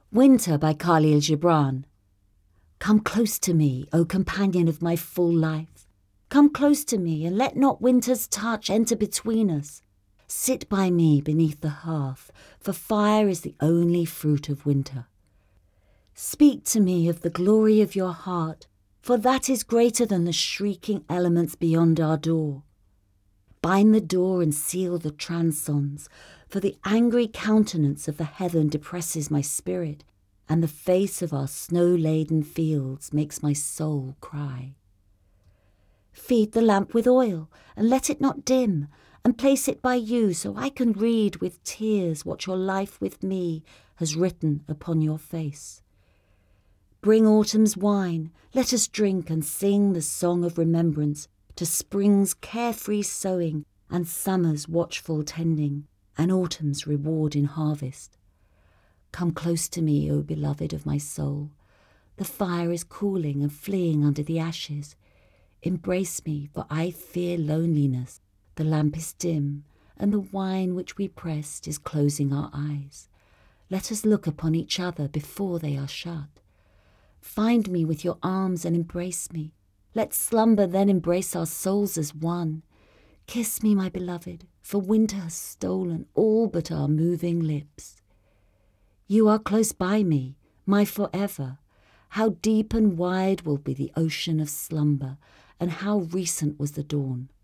Winter by Khalil Gibran. Come close to me, O companion of my full life. Come close to me, and let not winter's touch enter between us. Sit by me beneath the hearth, for fire is the only fruit of winter. Speak to me of the glory of your heart, for that is greater than the shrieking elements beyond our door. Bind the door and seal the transons, for the angry countenance of the heaven depresses my spirit, and the face of our snow-laden fields makes my soul cry. Feed the lamp with oil, and let it not dim, and place it by you so I can read with tears what your life with me has written upon your face. Bring autumn's wine, let us drink and sing the song of remembrance to spring's carefree sowing and summer's watchful tending and autumn's reward in harvest. Come close to me, O beloved of my soul. The fire is cooling and fleeing under the ashes. Embrace me, for I fear loneliness. The lamp is dim, and the wine which we pressed is closing our eyes. Let us look upon each other before they are shut. Find me with your arms and embrace me. Let slumber then embrace our souls as one. Kiss me, my beloved, for winter has stolen all but our moving lips. You are close by me, my forever. How deep and wide will be the ocean of slumber, and how recent was the dawn.